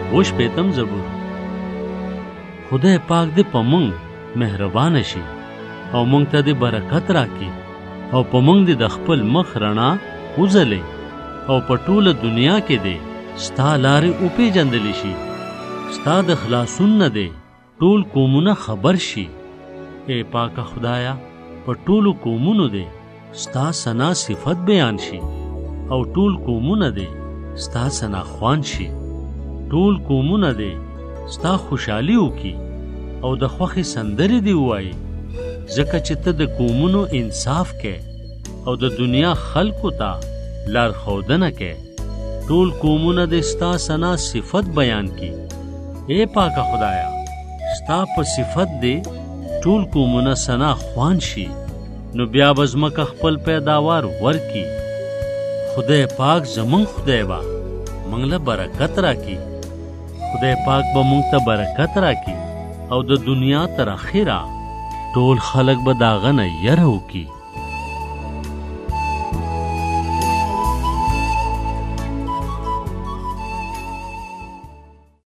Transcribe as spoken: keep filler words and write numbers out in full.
وش پیتم زبور. خدای پاک دې په مونږ مهربان شي او مونږ ته دې برکت راکړي او په مونږ دې د خپل مخ رڼا وځلې او په ټوله دنیا کې دې ستا لارې وپېژندلی شي. ستا د خلاصون نه دې ټول قومونه خبر شي. اے پاکه خدایا په ټولو قومونو دې ستا ثنا صفت بیان شي او ټول قومونه دې ستا ثنا خوان شي. ټول قومونه دې ستا خوشحالي وکړي او د خوښې سندرې دې ووایي، ځکه چې ته د قومونو انصاف کې او د دنیا خلکو ته لارښودنه کې. ټول قومونه دې ستا ثنا صفت بیان کړي. اے پاکه خدایا ستا په صفت دې ټول قومونه ثنا خوان شي، نو بیا به ځمکه خپل پیداوار ورکړي. خدای پاک زمونږ خدای به موږ له برکت راکړي. خدای پاک به موږ ته برکت راکړي او د دنیا تر اخره ټول خلک به د هغه نه یره وکړي.